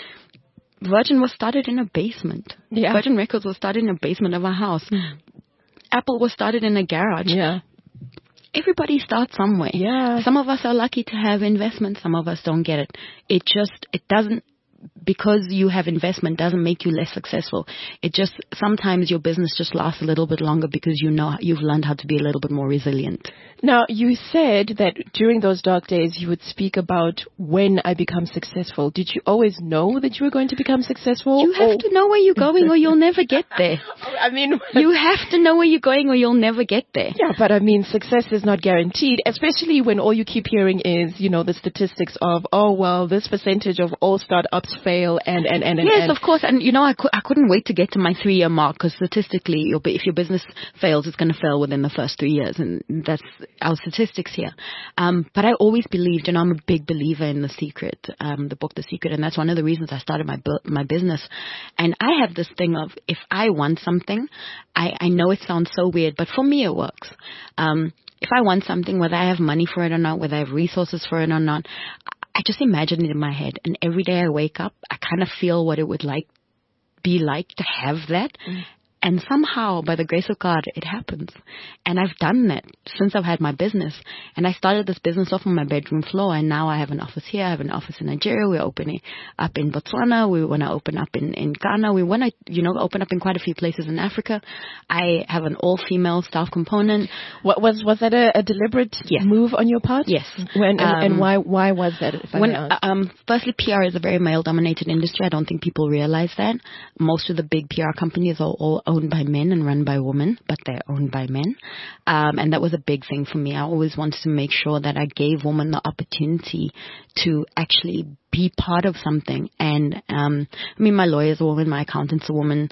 Virgin was started in a basement. Yeah. Virgin Records was started in a basement of a house. Mm. Apple was started in a garage. Yeah. Everybody starts somewhere. Yeah. Some of us are lucky to have investment. Some of us don't get it. It just, it doesn't, because you have investment doesn't make you less successful. It just, sometimes your business just lasts a little bit longer because you know, you've learned how to be a little bit more resilient. Now, you said that during those dark days you would speak about when I become successful. Did you always know that you were going to become successful? You have or... to know where you're going or you'll never get there. I mean, you have to know where you're going or you'll never get there. Yeah, but I mean, success is not guaranteed, especially when all you keep hearing is, you know, the statistics of, oh, well, this percentage of all startups fail and, and, and, and yes, and. of course. And, you know, I, cu- I couldn't wait to get to my three-year mark, because statistically, your, if your business fails, it's going to fail within the first three years. And that's our statistics here. Um, but I always believed, and I'm a big believer in The Secret, um, the book The Secret. And that's one of the reasons I started my bu- my business. And I have this thing of, if I want something, I, I know it sounds so weird, but for me it works. Um, if I want something, whether I have money for it or not, whether I have resources for it or not, I just imagine it in my head. And every day I wake up, I kind of feel what it would like be like to have that. Mm. And somehow, by the grace of God, it happens. And I've done that since I've had my business. And I started this business off on my bedroom floor, and now I have an office here. I have an office in Nigeria. We're opening up in Botswana. We want to open up in, in Ghana. We want to, you know, open up in quite a few places in Africa. I have an all-female staff component. What was was that a, a deliberate yes. move on your part? Yes. When and, um, and why why was that? If I when, may ask? Um, firstly, P R is a very male-dominated industry. I don't think people realize that. Most of the big P R companies are all owned by men and run by women, but they're owned by men. Um, and that was a big thing for me. I always wanted to make sure that I gave women the opportunity to actually be part of something. And, um, I mean, my lawyer's a woman, my accountant's a woman.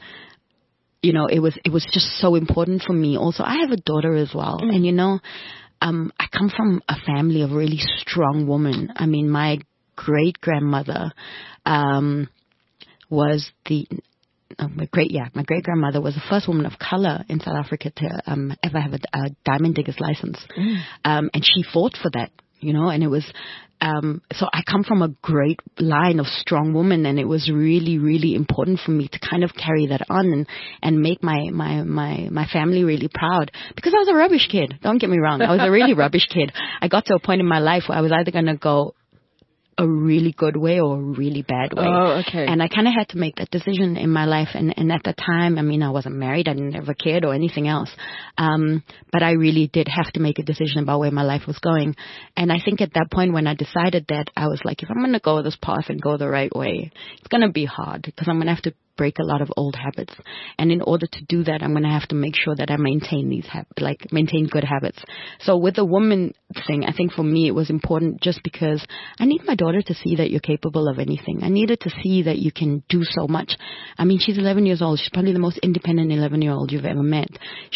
You know, it was, it was just so important for me. Also, I have a daughter as well. Mm. And, you know, um, I come from a family of really strong women. I mean, my great grandmother, um, was the, Oh, my great, yeah, my great grandmother was the first woman of color in South Africa to um, ever have a, a diamond digger's license, mm. um, and she fought for that, you know. And it was, um, so I come from a great line of strong women, and it was really, really important for me to kind of carry that on and and make my my my my family really proud, because I was a rubbish kid. Don't get me wrong, I was a really rubbish kid. I got to a point in my life where I was either going to go a really good way or a really bad way. Oh, okay. And I kind of had to make that decision in my life. And, and at the time, I mean, I wasn't married. I didn't have a kid or anything else. Um, but I really did have to make a decision about where my life was going. And I think at that point when I decided that, I was like, if I'm going to go this path and go the right way, it's going to be hard, because I'm going to have to break a lot of old habits. And in order to do that, I'm going to have to make sure that I maintain these hab- like maintain good habits. So with the woman thing, I think for me it was important just because I need my daughter to see that you're capable of anything. I needed to see that you can do so much. I mean, she's eleven years old. She's probably the most independent eleven year old you've ever met.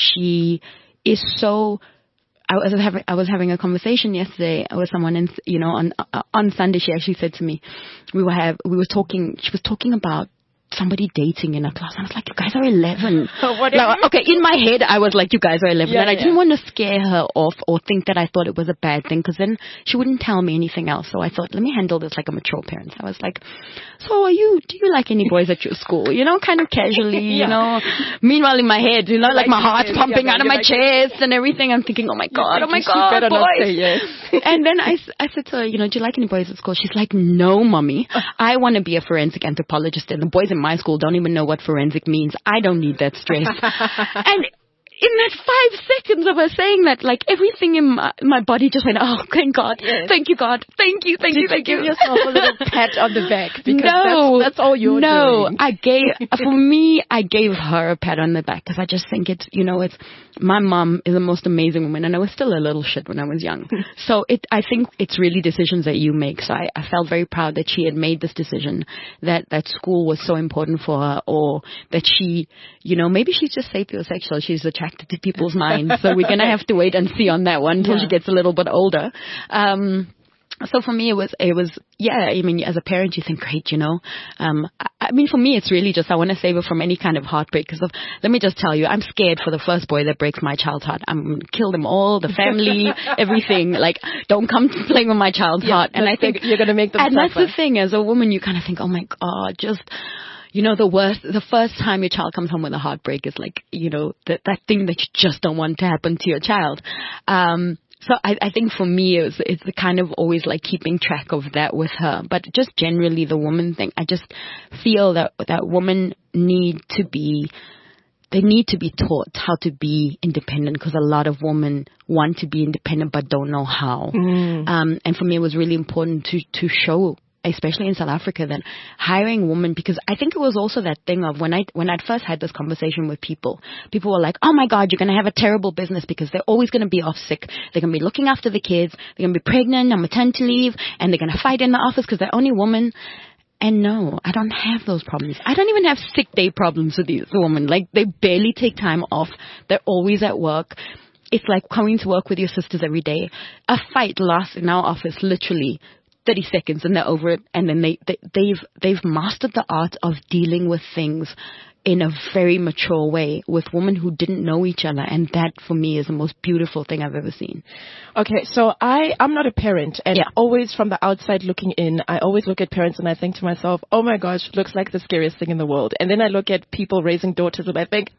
She is so I was having I was having a conversation yesterday with someone, and you know, on uh, on Sunday she actually said to me, we were have we were talking. She was talking about somebody dating in a class. I was like, you guys are eleven. What Like, okay, in my head, I was like, you guys are eleven. Yeah, and I yeah. didn't want to scare her off or think that I thought it was a bad thing, because then she wouldn't tell me anything else. So I thought, let me handle this like a mature parent. I was like, so are you, do you like any boys at your school? You know, kind of casually, Yeah. you know. Meanwhile, in my head, you know, like, Like my you heart's said, pumping yeah, out of you're my like- chest and everything. I'm thinking, oh my God, oh my She God, better not boys. say yes. And then I, s- I said to her, you know, do you like any boys at school? She's like, no, mommy. I want to be a forensic anthropologist, and the boys in my school don't even know what forensic means. I don't need that stress. And in that five seconds of her saying that, like, everything in my, my body just went, oh, thank God. Yes. Thank you, God. Thank you, thank Did you, you thank give you. yourself a little pat on the back? Because no, that's, that's all you're no, doing. I gave, for me, I gave her a pat on the back, because I just think it's, you know, it's, my mom is the most amazing woman, and I was still a little shit when I was young. So it, I think it's really decisions that you make. So I, I felt very proud that she had made this decision, that, that school was so important for her, or that she, you know, maybe she's just sapiosexual. She's attracted to people's minds. So we're going to have to wait and see on that one until Yeah. she gets a little bit older. Um, So for me, it was, it was, yeah, I mean, as a parent, you think, great, you know. Um, I, I mean, for me, it's really just, I want to save her from any kind of heartbreak. Because let me just tell you, I'm scared for the first boy that breaks my child's heart. I'm going to kill them all, the family, everything. Like, don't come playing with my child's Yeah, heart. And I that's think the- you're going to make them And that's suffer. the thing, as a woman, you kind of think, oh my God, just, you know, the worst, the first time your child comes home with a heartbreak is like, you know, that, that thing that you just don't want to happen to your child. Um, So I, I think for me, it was, it's the kind of always like keeping track of that with her. But just generally the woman thing, I just feel that that women need to be, they need to be taught how to be independent, because a lot of women want to be independent but don't know how. Mm. Um, and for me, it was really important to, to show, especially in South Africa, that hiring women, because I think it was also that thing of when I when I first had this conversation with people, people were like, oh my God, you're going to have a terrible business because they're always going to be off sick. They're going to be looking after the kids. They're going to be pregnant on maternity leave, and they're going to fight in the office because they're only women. And no, I don't have those problems. I don't even have sick day problems with these women. Like, they barely take time off. They're always at work. It's like coming to work with your sisters every day. A fight lasts in our office literally thirty seconds, and they're over it. And then they, they they've they've mastered the art of dealing with things in a very mature way with women who didn't know each other. And that, for me, is the most beautiful thing I've ever seen. Okay, so I, I'm not a parent, and Yeah. always from the outside looking in, I always look at parents and I think to myself, oh my gosh, looks like the scariest thing in the world. And then I look at people raising daughters and I think,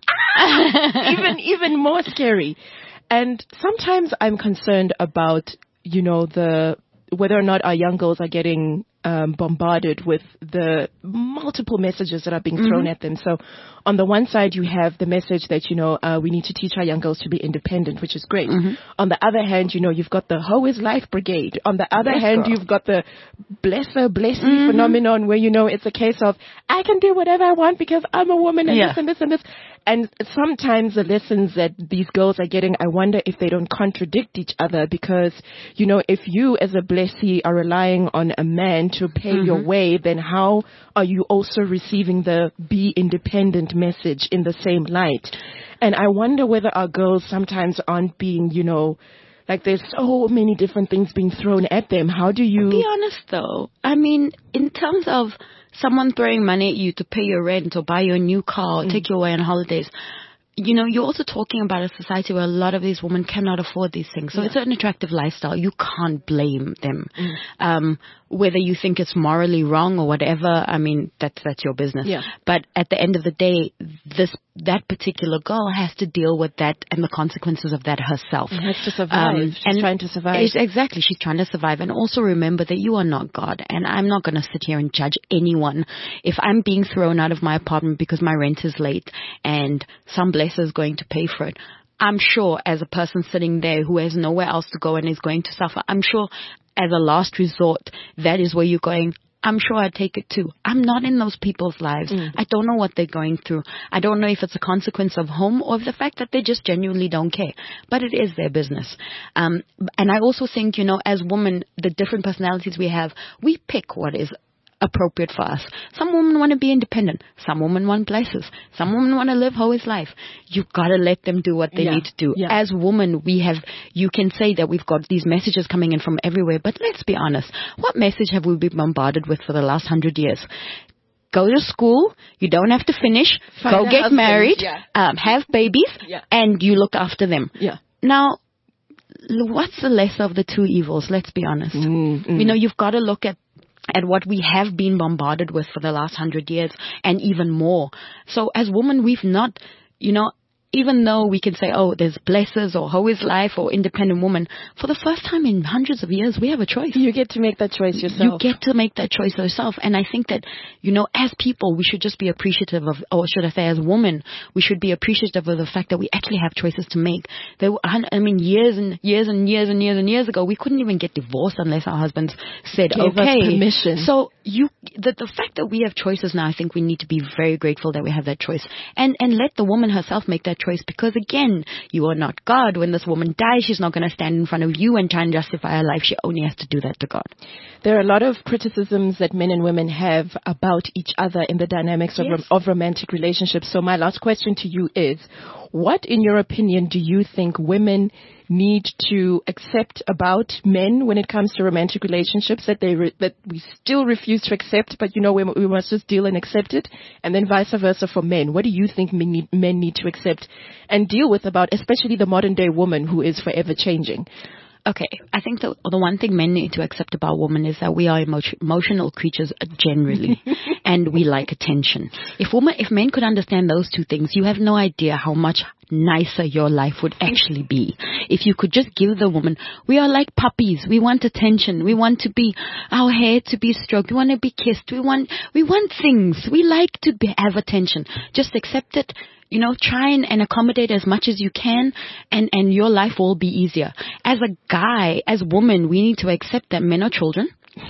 ah, even, even more scary. And sometimes I'm concerned about, you know, the, whether or not our young girls are getting um, bombarded with the multiple messages that are being thrown at them. So on the one side, you have the message that, you know, uh, we need to teach our young girls to be independent, which is great. On the other hand, you know, you've got the Hoe is Life Brigade. On the other Yes, hand, girl. you've got the bless her, bless me phenomenon, where, you know, it's a case of, I can do whatever I want because I'm a woman and Yeah. this and this and this. And sometimes the lessons that these girls are getting, I wonder if they don't contradict each other, because, you know, if you as a blessee are relying on a man to pay your way, then how are you also receiving the be independent message in the same light? And I wonder whether our girls sometimes aren't being, you know, like there's so many different things being thrown at them. How do you... Be honest though. I mean, in terms of someone throwing money at you to pay your rent or buy you a new car or take you away on holidays, you know, you're also talking about a society where a lot of these women cannot afford these things. So it's an attractive lifestyle. You can't blame them. Um, whether you think it's morally wrong or whatever, I mean, that's, that's your business. Yeah. But at the end of the day, this, that particular girl has to deal with that and the consequences of that herself. She has to survive. She's trying to survive. It's- Exactly. She's trying to survive. And also remember that you are not God. And I'm not going to sit here and judge anyone. If I'm being thrown out of my apartment because my rent is late and some blesser is going to pay for it, I'm sure as a person sitting there who has nowhere else to go and is going to suffer, I'm sure as a last resort, that is where you're going, I'm sure I'd take it too. I'm not in those people's lives. Mm. I don't know what they're going through. I don't know if it's a consequence of home or of the fact that they just genuinely don't care. But it is their business. Um, and I also think, you know, as women, the different personalities we have, we pick what is appropriate for us. Some women want to be independent. Some women want places. Some women want to live Hoey's life. You've got to let them do what they Yeah. need to do. Yeah. As women, we have, you can say that we've got these messages coming in from everywhere, but let's be honest. What message have we been bombarded with for the last hundred years? Go to school, you don't have to finish, Find go a get husband, married, yeah. um, have babies, Yeah. and you look after them. Yeah. Now, l- what's the lesser of the two evils? Let's be honest. Mm, mm. You know, you've got to look at at what we have been bombarded with for the last hundred years and even more. So as women, we've not, you know, even though we can say, oh, there's blessers or Hoey's life or independent woman, for the first time in hundreds of years, we have a choice. You get to make that choice You yourself. get to make that choice yourself. And I think that, you know, as people, we should just be appreciative of, or should I say as women, we should be appreciative of the fact that we actually have choices to make. There were, I mean, years and years and years and years and years ago, we couldn't even get divorced unless our husbands said, Gave us okay. permission. So you, the, the fact that we have choices now, I think we need to be very grateful that we have that choice. And, and let the woman herself make that choice, because again, you are not God. When this woman dies, she's not going to stand in front of you and try and justify her life. She only has to do that to God. There are a lot of criticisms that men and women have about each other in the dynamics of, Yes. rom- of romantic relationships. So my last question to you is, what, in your opinion, do you think women need to accept about men when it comes to romantic relationships that they re- that we still refuse to accept, but you know we, we must just deal and accept it, and then vice versa for men? What do you think men need, men need to accept and deal with about, especially the modern day woman who is forever changing? Okay, I think the the one thing men need to accept about women is that we are emo- emotional creatures generally, and we like attention. If women, if men could understand those two things, you have no idea how much nicer your life would actually be. If you could just give the woman, we are like puppies. We want attention. We want to be, our hair to be stroked. We want to be kissed. We want, we want things. We like to be, have attention. Just accept it. You know, try and, and accommodate as much as you can, and, and your life will be easier. As a guy, as women, we need to accept that men are children.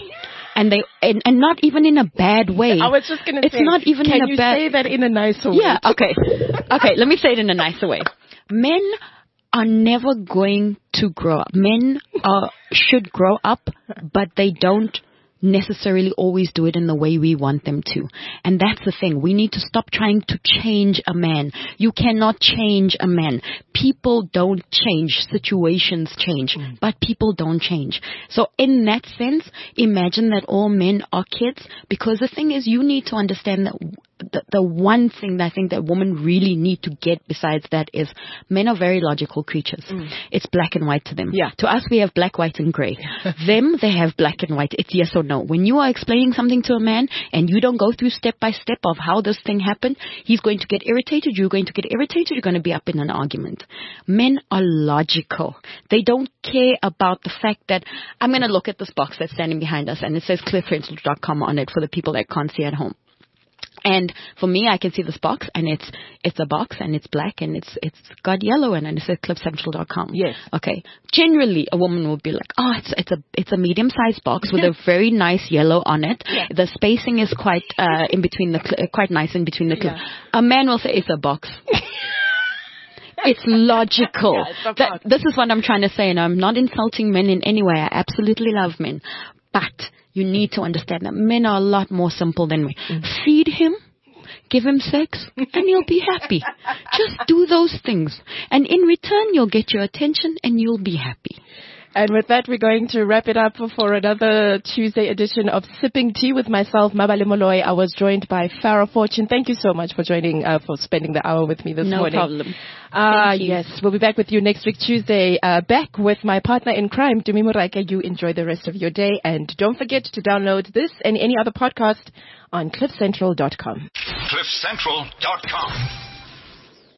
And they, and, and not even in a bad way. I was just going to It's say, not even can in a you bad- say that in a nicer way? Yeah, okay. Okay, let me say it in a nicer way. Men are never going to grow up. Men are, should grow up, but they don't necessarily always do it in the way we want them to. And that's the thing. We need to stop trying to change a man. You cannot change a man. People don't change. Situations change. Mm. But people don't change. So in that sense, imagine that all men are kids, because the thing is, you need to understand that the, the one thing that I think that women really need to get besides that is men are very logical creatures. Mm. It's black and white to them. Yeah. To us, we have black, white, and gray. Them, they have black and white. It's yes or no. When you are explaining something to a man and you don't go through step by step of how this thing happened, he's going to get irritated. You're going to get irritated. You're going to be up in an argument. Men are logical. They don't care about the fact that I'm going to look at this box that's standing behind us and it says cliff central dot com on it for the people that can't see at home. And for me, I can see this box, and it's it's a box, and it's black, and it's it's got yellow in it, and it says cliff central dot com. Yes. Okay. Generally, a woman would be like, oh, it's it's a it's a medium-sized box with a very nice yellow on it. Yeah. The spacing is quite uh, in between the cl- quite nice in between the cliff. Yeah. A man will say it's a box. It's logical. Yeah, it's a That, box. this is what I'm trying to say, and I'm not insulting men in any way. I absolutely love men, but you need to understand that men are a lot more simple than we. Mm. Feed him, give him sex, and he'll be happy. Just do those things. And in return, you'll get your attention and you'll be happy. And with that, we're going to wrap it up for another Tuesday edition of Sipping Tea with myself, Mabale Molloy. I was joined by Farah Fortune. Thank you so much for joining, uh, for spending the hour with me this no morning. No problem. Ah, uh, you. yes. We'll be back with you next week, Tuesday, uh, back with my partner in crime, Dumi Moraike. You enjoy the rest of your day. And don't forget to download this and any other podcast on cliff central dot com. cliff central dot com